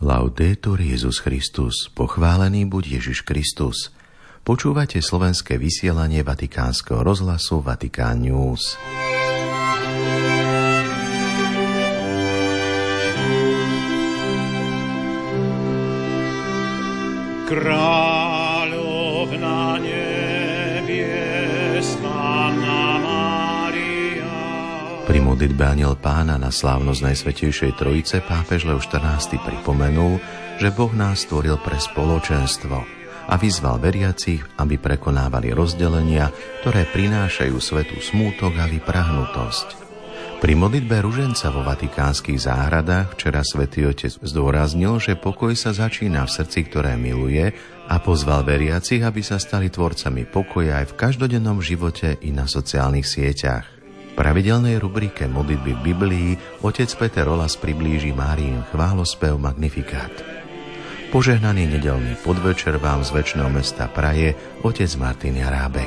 Laudetur Jesus Christus, pochválený buď Ježiš Kristus. Počúvate slovenské vysielanie Vatikánskeho rozhlasu Vatikán News. Kráľovna nebies, Panna Mária. Pri modlitbe Anjel Pána na slávnosť Najsvätejšej Trojice pápež Leo XIV pripomenul, že Boh nás stvoril pre spoločenstvo a vyzval veriacich, aby prekonávali rozdelenia, ktoré prinášajú svetu smútok a vyprahnutosť. Pri modlitbe ruženca vo vatikánskych záhradách včera Svätý Otec zdôraznil, že pokoj sa začína v srdci, ktoré miluje, a pozval veriacich, aby sa stali tvorcami pokoja aj v každodennom živote i na sociálnych sieťach. V pravidelnej rubrike Modlitby v Biblii otec Peter Olas priblíži Máriin chválospev Magnificat. Požehnaný nedeľný podvečer vám z večného mesta praje otec Martin Jarábek.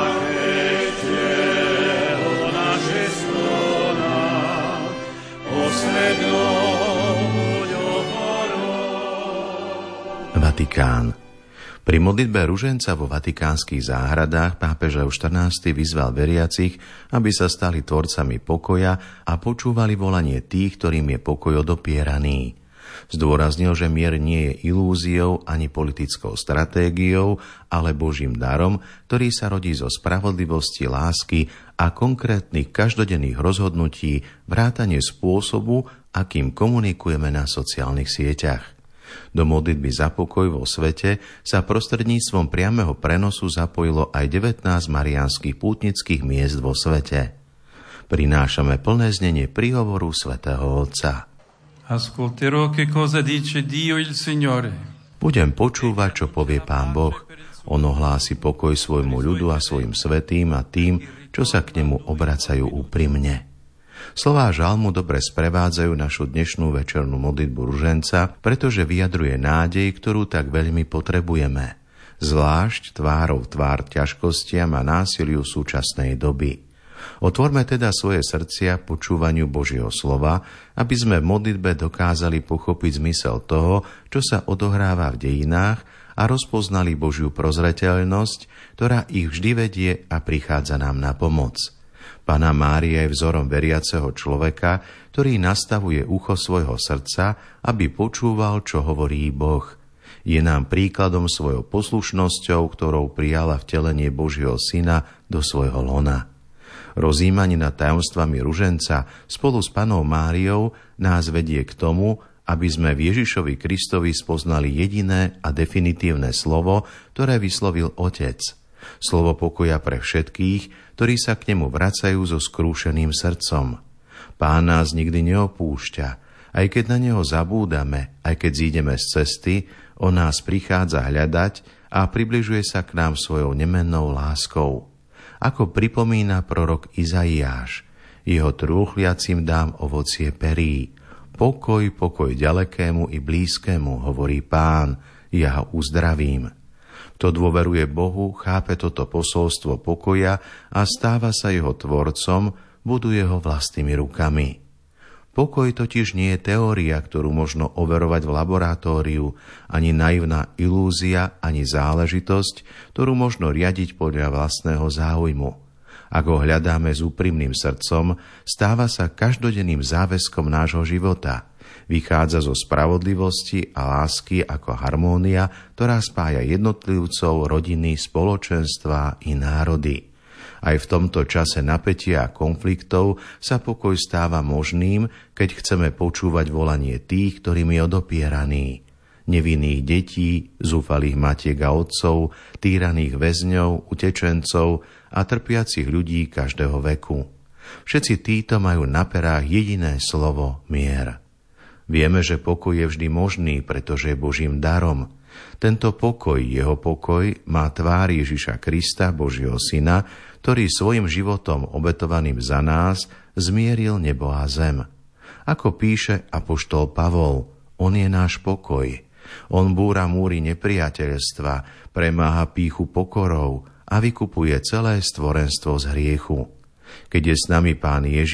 Vatikán. Pri modlitbe ruženca vo vatikánskych záhradách pápež Leo XIV vyzval veriacich, aby sa stali tvorcami pokoja a počúvali volanie tých, ktorým je pokoj odopieraný. Zdôraznil, že mier nie je ilúziou ani politickou stratégiou, ale Božím darom, ktorý sa rodí zo spravodlivosti, lásky a konkrétnych každodenných rozhodnutí, vrátane spôsobu, akým komunikujeme na sociálnych sieťach. Do modlitby za pokoj vo svete sa prostredníctvom priameho prenosu zapojilo aj 19 mariánskych pútnických miest vo svete. Prinášame plné znenie príhovoru svätého Otca. Ascolterò che cosa dice Dio il Signore. Budem počúvať, čo povie Pán Boh. On ohlási pokoj svojmu ľudu a svojim svätým a tým, čo sa k nemu obracajú úprimne. Slová žalmu dobre sprevádzajú našu dnešnú večernú modlitbu ruženca, pretože vyjadruje nádej, ktorú tak veľmi potrebujeme, zvlášť tvárou tvár ťažkostiam a násiliu súčasnej doby. Otvorme teda svoje srdcia počúvaniu Božieho slova, aby sme v modlitbe dokázali pochopiť zmysel toho, čo sa odohráva v dejinách, a rozpoznali Božiu prozreteľnosť, ktorá ich vždy vedie a prichádza nám na pomoc. Panna Mária je vzorom veriaceho človeka, ktorý nastavuje ucho svojho srdca, aby počúval, čo hovorí Boh. Je nám príkladom svojou poslušnosťou, ktorou prijala vtelenie Božieho Syna do svojho lona. Rozjímanie nad tajomstvami ruženca spolu s Pannou Máriou nás vedie k tomu, aby sme v Ježišovi Kristovi spoznali jediné a definitívne slovo, ktoré vyslovil Otec. Slovo pokoja pre všetkých, ktorí sa k nemu vracajú so skrúšeným srdcom. Pán nás nikdy neopúšťa, aj keď na neho zabúdame, aj keď zídeme z cesty, on nás prichádza hľadať a približuje sa k nám svojou nemennou láskou. Ako pripomína prorok Izaiáš, jeho trúchliacim dám ovocie perí. Pokoj, pokoj ďalekému i blízkému, hovorí Pán, ja ho uzdravím. Kto dôveruje Bohu, chápe toto posolstvo pokoja a stáva sa jeho tvorcom, buduje ho vlastnými rukami. Pokoj totiž nie je teória, ktorú možno overovať v laboratóriu, ani naivná ilúzia, ani záležitosť, ktorú možno riadiť podľa vlastného záujmu. Ak ho hľadáme s úprimným srdcom, stáva sa každodenným záväzkom nášho života. Vychádza zo spravodlivosti a lásky ako harmónia, ktorá spája jednotlivcov, rodiny, spoločenstva i národy. Aj v tomto čase napätia a konfliktov sa pokoj stáva možným, keď chceme počúvať volanie tých, ktorým je odopieraný. Nevinných detí, zúfalých matiek a otcov, týraných väzňov, utečencov a trpiacich ľudí každého veku. Všetci títo majú na perách jediné slovo mier. Vieme, že pokoj je vždy možný, pretože je Božím darom. Tento pokoj, jeho pokoj, má tvár Ježiša Krista, Božieho Syna, ktorý svojim životom obetovaným za nás zmieril nebo a zem. Ako píše apoštol Pavol, on je náš pokoj. On búra múry nepriateľstva, premáha pýchu pokorou a vykupuje celé stvorenstvo z hriechu. Keď je s nami Pán Ježiš,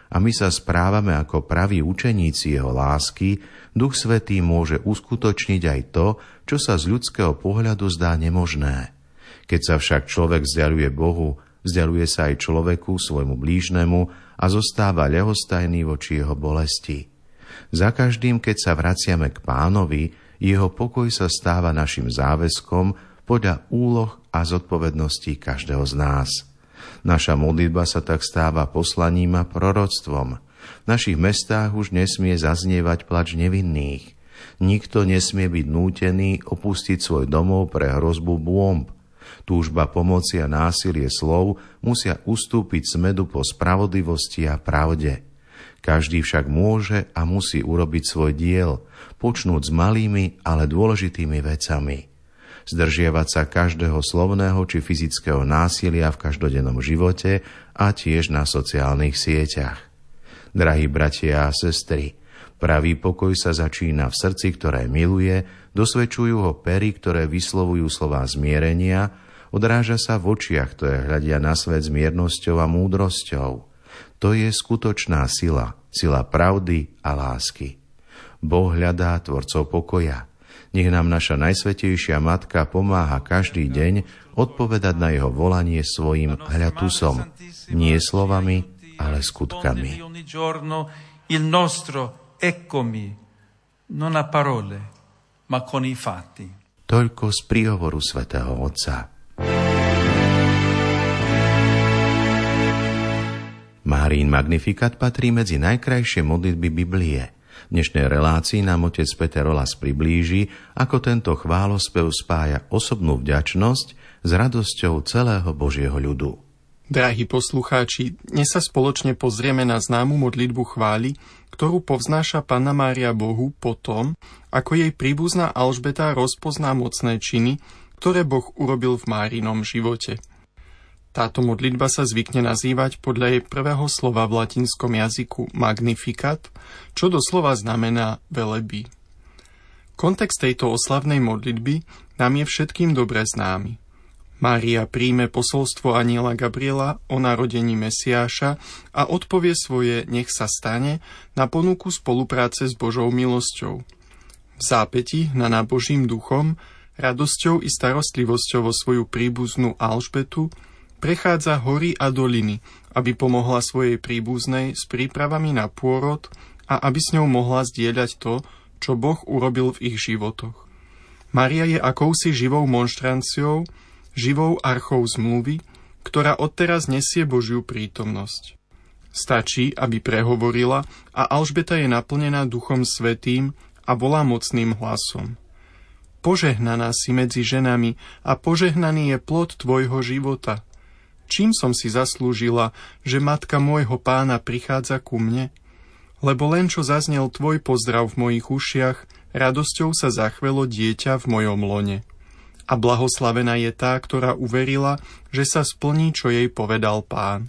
a my sa správame ako praví učeníci jeho lásky, Duch Svätý môže uskutočniť aj to, čo sa z ľudského pohľadu zdá nemožné. Keď sa však človek vzdialuje Bohu, vzdialuje sa aj človeku, svojmu blížnemu a zostáva ľahostajný voči jeho bolesti. Za každým, keď sa vraciame k Pánovi, jeho pokoj sa stáva našim záväzkom podľa úloh a zodpovedností každého z nás. Naša modlitba sa tak stáva poslaním a proroctvom. V našich mestách už nesmie zaznievať plač nevinných. Nikto nesmie byť nútený opustiť svoj domov pre hrozbu bomb. Túžba pomoci a násilie slov musia ustúpiť smedu po spravodlivosti a pravde. Každý však môže a musí urobiť svoj diel, počnúť s malými, ale dôležitými vecami. Zdržiavať sa každého slovného či fyzického násilia v každodennom živote a tiež na sociálnych sieťach. Drahí bratia a sestry, pravý pokoj sa začína v srdci, ktoré miluje, dosvedčujú ho pery, ktoré vyslovujú slová zmierenia, odráža sa v očiach, ktoré hľadia na svet s miernosťou a múdrosťou. To je skutočná sila, sila pravdy a lásky. Boh hľadá tvorcov pokoja. Nech nám naša Najsvätejšia Matka pomáha každý deň odpovedať na jeho volanie svojim hľa tu som, nie slovami, ale skutkami. Il nostro eccomi, non a parole, ma con i fatti. Toľko z príhovoru svätého Otca. Máriin Magnificat patrí medzi najkrajšie modlitby Biblie. V dnešnej relácii nám otec Peter Olas priblíži, ako tento chválospev spája osobnú vďačnosť s radosťou celého Božieho ľudu. Drahí poslucháči, dnes sa spoločne pozrieme na známu modlitbu chvály, ktorú povznáša Panna Mária Bohu po tom, ako jej príbuzná Alžbeta rozpozná mocné činy, ktoré Boh urobil v Márinom živote. Táto modlitba sa zvykne nazývať podľa jej prvého slova v latinskom jazyku Magnificat, čo doslova znamená velebí. Kontext tejto oslavnej modlitby nám je všetkým dobre známy. Mária príjme posolstvo anjela Gabriela o narodení Mesiáša a odpovie svoje nech sa stane na ponuku spolupráce s Božou milosťou. V zápäti hnaná Božím duchom, radosťou i starostlivosťou o svoju príbuznú Alžbetu prechádza hory a doliny, aby pomohla svojej príbuznej s prípravami na pôrod a aby s ňou mohla zdieľať to, čo Boh urobil v ich životoch. Mária je akousi živou monštranciou, živou archou zmluvy, ktorá odteraz nesie Božiu prítomnosť. Stačí, aby prehovorila a Alžbeta je naplnená Duchom Svätým a volá mocným hlasom. Požehnaná si medzi ženami a požehnaný je plod tvojho života. Čím som si zaslúžila, že matka môjho Pána prichádza ku mne? Lebo len čo zaznel tvoj pozdrav v mojich ušiach, radosťou sa zachvelo dieťa v mojom lone. A blahoslavená je tá, ktorá uverila, že sa splní, čo jej povedal Pán.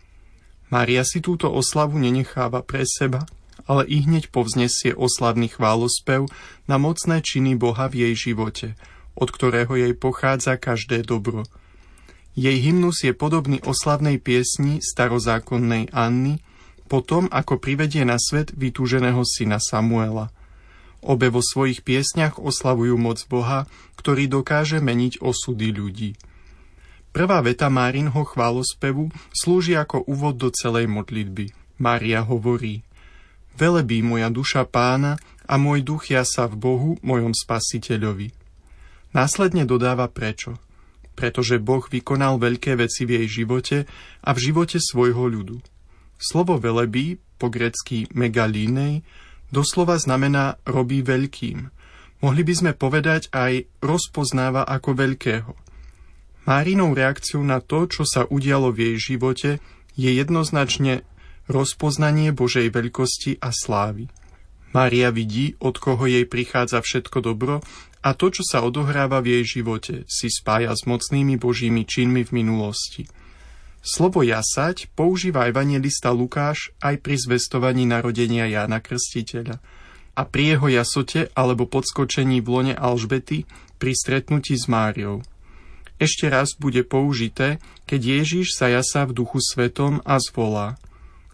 Mária si túto oslavu nenecháva pre seba, ale ihneď povznesie oslavný chválospev na mocné činy Boha v jej živote, od ktorého jej pochádza každé dobro. Jej hymnus je podobný oslavnej piesni starozákonnej Anny, potom ako privedie na svet vytúženého syna Samuela. Obe vo svojich piesňach oslavujú moc Boha, ktorý dokáže meniť osudy ľudí. Prvá veta Márinho chválospevu slúži ako úvod do celej modlitby. Mária hovorí: Velebí moja duša Pána a môj duch jasá v Bohu, mojom Spasiteľovi. Následne dodáva prečo. Pretože Boh vykonal veľké veci v jej živote a v živote svojho ľudu. Slovo velebí, po grécky megalínej, doslova znamená robí veľkým. Mohli by sme povedať aj rozpoznáva ako veľkého. Márinou reakciou na to, čo sa udialo v jej živote, je jednoznačne rozpoznanie Božej veľkosti a slávy. Mária vidí, od koho jej prichádza všetko dobro a to, čo sa odohráva v jej živote, si spája s mocnými Božími činmi v minulosti. Slovo jasať používa evanjelista Lukáš aj pri zvestovaní narodenia Jána Krstiteľa a pri jeho jasote alebo podskočení v lone Alžbety pri stretnutí s Máriou. Ešte raz bude použité, keď Ježiš sa jasá v Duchu Svetom a zvolá: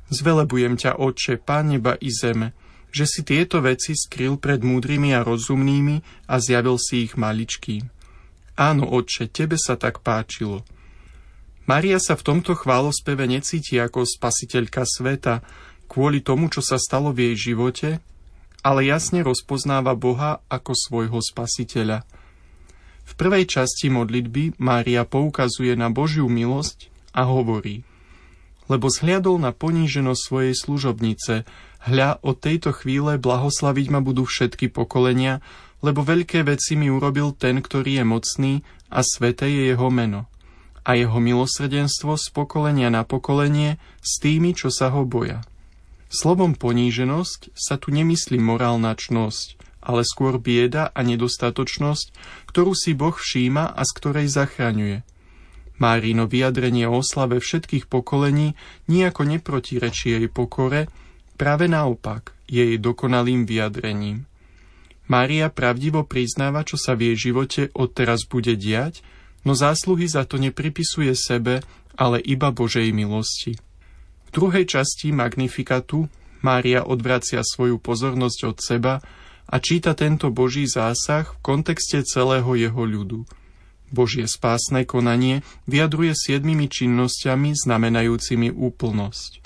Zvelebujem ťa, Otče, Pán neba i zeme, že si tieto veci skryl pred múdrymi a rozumnými a zjavil si ich maličkým. Áno, Otče, tebe sa tak páčilo. Mária sa v tomto chválospeve necíti ako spasiteľka sveta kvôli tomu, čo sa stalo v jej živote, ale jasne rozpoznáva Boha ako svojho spasiteľa. V prvej časti modlitby Mária poukazuje na Božiu milosť a hovorí: lebo zhliadol na poníženosť svojej služobnice, hľa, od tejto chvíle blahoslaviť ma budú všetky pokolenia, lebo veľké veci mi urobil ten, ktorý je mocný, a sväté je jeho meno. A jeho milosrdenstvo z pokolenia na pokolenie s tými, čo sa ho boja. Slovom poníženosť sa tu nemyslí morálna čnosť, ale skôr bieda a nedostatočnosť, ktorú si Boh všíma a z ktorej zachraňuje. Márino vyjadrenie o oslave všetkých pokolení nijako neprotirečí jej pokore, práve naopak je jej dokonalým vyjadrením. Mária pravdivo priznáva, čo sa v jej živote odteraz bude diať, no zásluhy za to nepripisuje sebe, ale iba Božej milosti. V druhej časti Magnifikatu Mária odvracia svoju pozornosť od seba a číta tento Boží zásah v kontexte celého jeho ľudu. Božie spásne konanie vyjadruje 7 činnosťami znamenajúcimi úplnosť.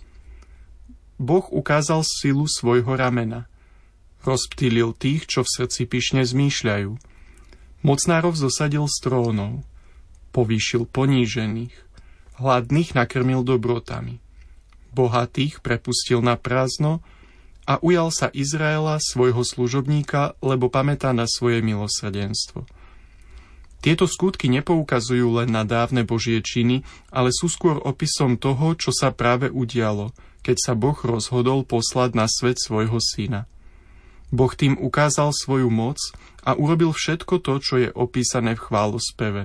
Boh ukázal silu svojho ramena. Rozptýlil tých, čo v srdci pyšne zmýšľajú. Mocnárov zosadil z trónov. Povýšil ponížených. Hladných nakrmil dobrotami. Bohatých prepustil na prázdno a ujal sa Izraela, svojho služobníka, lebo pamätá na svoje milosrdenstvo. Tieto skutky nepoukazujú len na dávne Božie činy, ale sú skôr opisom toho, čo sa práve udialo, keď sa Boh rozhodol poslať na svet svojho syna. Boh tým ukázal svoju moc a urobil všetko to, čo je opísané v chválospeve.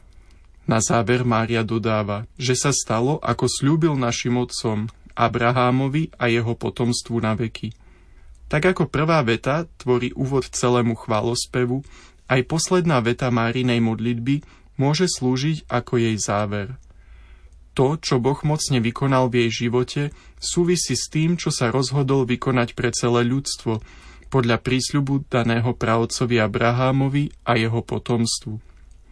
Na záver Mária dodáva, že sa stalo, ako sľúbil našim otcom, Abrahámovi a jeho potomstvu na veky. Tak ako prvá veta tvorí úvod celému chválospevu, aj posledná veta Márinej modlitby môže slúžiť ako jej záver. To, čo Boh mocne vykonal v jej živote, súvisí s tým, čo sa rozhodol vykonať pre celé ľudstvo, podľa prísľubu daného praotcovi Abrahámovi a jeho potomstvu.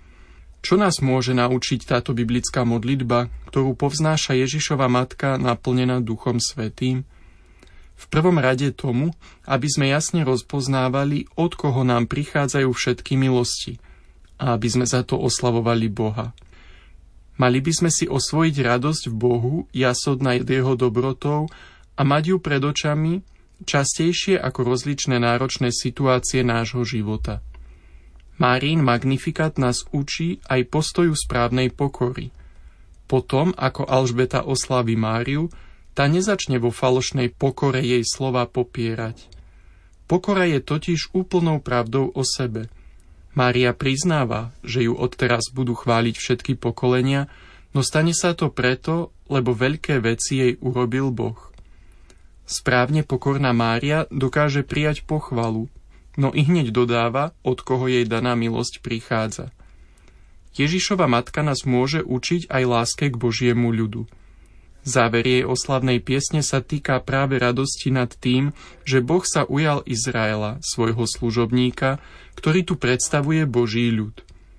Čo nás môže naučiť táto biblická modlitba, ktorú povznáša Ježišova matka naplnená Duchom Svätým? V prvom rade tomu, aby sme jasne rozpoznávali, od koho nám prichádzajú všetky milosti a aby sme za to oslavovali Boha. Mali by sme si osvojiť radosť v Bohu, jasod nad jeho dobrotou a mať ju pred očami častejšie ako rozličné náročné situácie nášho života. Márin Magnifikat nás učí aj postoju správnej pokory. Potom, ako Alžbeta oslávi Máriu, tá nezačne vo falošnej pokore jej slova popierať. Pokora je totiž úplnou pravdou o sebe. Mária priznáva, že ju odteraz budú chváliť všetky pokolenia, no stane sa to preto, lebo veľké veci jej urobil Boh. Správne pokorná Mária dokáže prijať pochvalu, no i hneď dodáva, od koho jej daná milosť prichádza. Ježišova matka nás môže učiť aj láske k Božiemu ľudu. Záver jej oslavnej piesne sa týka práve radosti nad tým, že Boh sa ujal Izraela, svojho služobníka, ktorý tu predstavuje Boží ľud.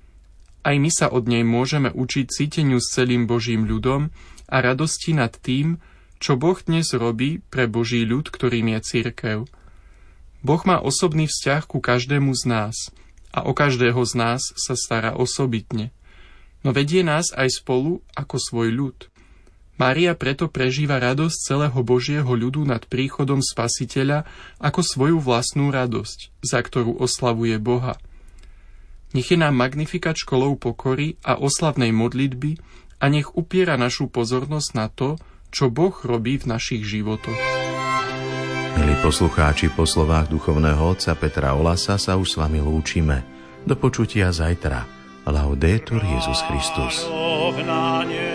Aj my sa od nej môžeme učiť cíteniu s celým Božím ľudom a radosti nad tým, čo Boh dnes robí pre Boží ľud, ktorým je cirkev. Boh má osobný vzťah ku každému z nás a o každého z nás sa stará osobitne. No vedie nás aj spolu ako svoj ľud. Mária preto prežíva radosť celého Božieho ľudu nad príchodom Spasiteľa ako svoju vlastnú radosť, za ktorú oslavuje Boha. Nech je nám Magnifikat školou pokory a oslavnej modlitby a nech upiera našu pozornosť na to, čo Boh robí v našich životoch. Milí poslucháči, po slovách duchovného otca Petra Olasa sa už s vami lúčime. Do počutia zajtra. Laudetur Jesus Christus.